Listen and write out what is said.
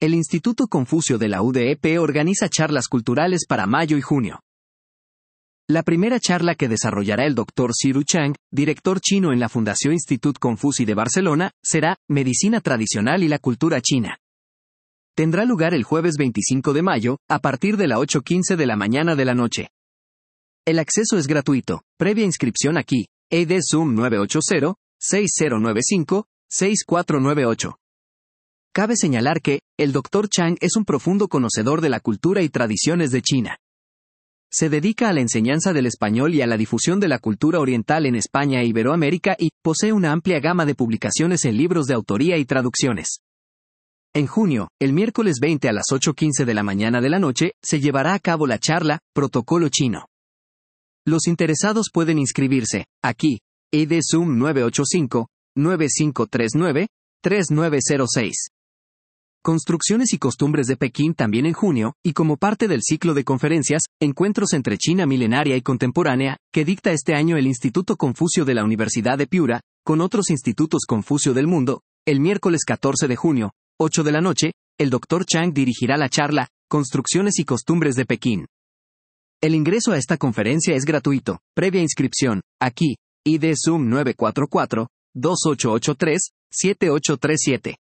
El Instituto Confucio de la UDEP organiza charlas culturales para mayo y junio. La primera charla que desarrollará el Dr. Ziru Chang, director chino en la Fundació Institut Confuci de Barcelona, será Medicina Tradicional y la Cultura China. Tendrá lugar el jueves 25 de mayo, a partir de las 8:15 de la mañana de la noche. El acceso es gratuito, previa inscripción aquí, ED Zoom 980-6095-6498. Cabe señalar que, el Dr. Chang es un profundo conocedor de la cultura y tradiciones de China. Se dedica a la enseñanza del español y a la difusión de la cultura oriental en España e Iberoamérica y posee una amplia gama de publicaciones en libros de autoría y traducciones. En junio, el miércoles 20 a las 8:15 de la mañana de la noche, se llevará a cabo la charla, Protocolo Chino. Los interesados pueden inscribirse, aquí, ED Zoom 985-9539-3906. Construcciones y costumbres de Pekín también en junio, y como parte del ciclo de conferencias, Encuentros entre China milenaria y contemporánea, que dicta este año el Instituto Confucio de la Universidad de Piura, con otros institutos Confucio del mundo, el miércoles 14 de junio, 8 de la noche, el Dr. Chang dirigirá la charla, Construcciones y costumbres de Pekín. El ingreso a esta conferencia es gratuito, previa inscripción, aquí, ID Zoom 944-2883-7837.